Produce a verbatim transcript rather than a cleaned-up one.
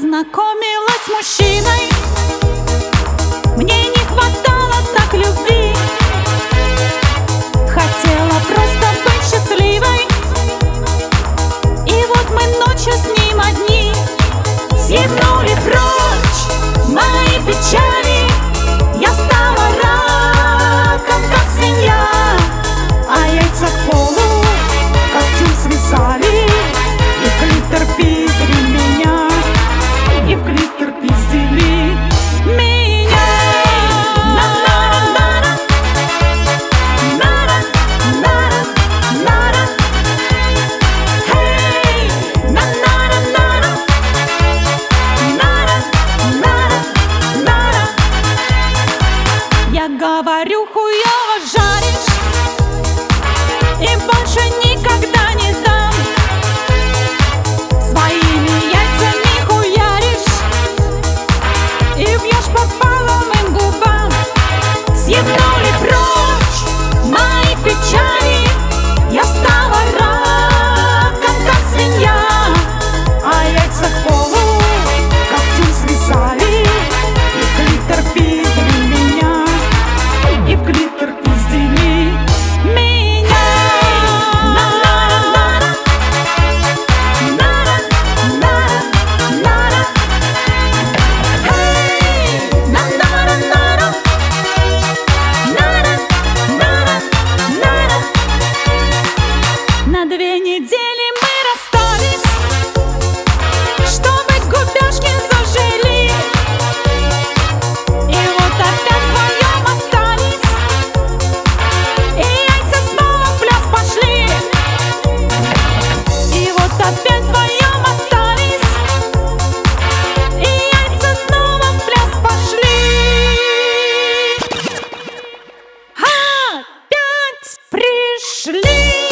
познакомилась с мужчиной, мне не хватало так любви. Хотела просто быть счастливой, и вот мы ночью с ним одни. Съехнули прочь мои печали, я стала раком, как свинья, а яйца к полу когтем свисали, и в клитор пиздили меня, и в клитор пиздили меня. Я говорю, хуёво жаришь, и больше никогда не дам. Своими яйцами хуяришь и бьешь по половым губам. Съехнули прочь мои печали, я стала раком, как свинья, а яйца к полу когтем свисали, и в клитор пиздили меня, и в клитор пиздили меня. На две недели мы расстались, чтобы губёшки зажили, и вот опять вдвоем остались, и яйца снова в пляс пошли, и вот опять вдвоем остались, и яйца снова в пляс пошли. Опять пришли.